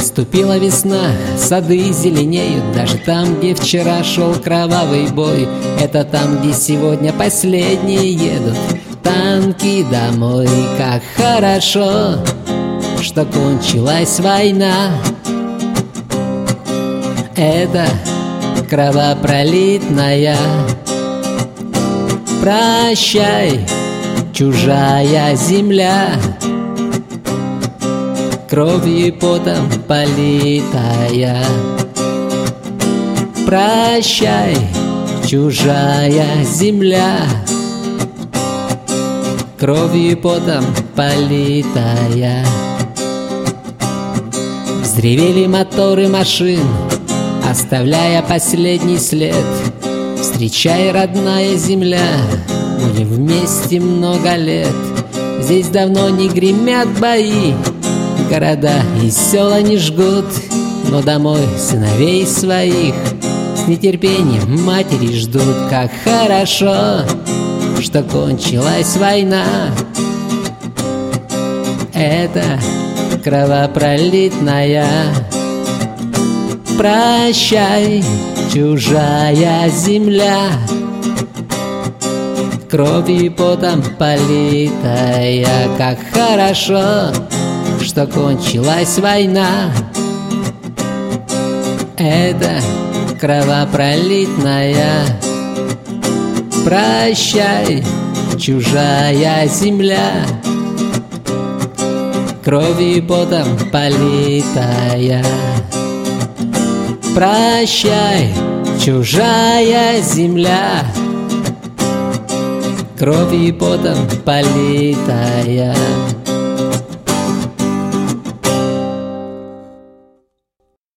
Наступила весна, сады зеленеют, даже там, где вчера шел кровавый бой. Это там, где сегодня последние едут танки домой. Как хорошо, что кончилась война. Это кровопролитная. Прощай, чужая земля, кровью и потом политая. Прощай, чужая земля, кровью и потом политая. Взревели моторы машин, оставляя последний след. Встречай, родная земля, будем вместе много лет. Здесь давно не гремят бои, города и села не жгут, но домой сыновей своих с нетерпением матери ждут. Как хорошо, что кончилась война. Это кровопролитная. Прощай, чужая земля, кровью и потом политая. Как хорошо, что кончилась война. Это кровопролитная. Прощай, чужая земля, кровью и потом политая. Прощай, чужая земля, кровью и потом политая.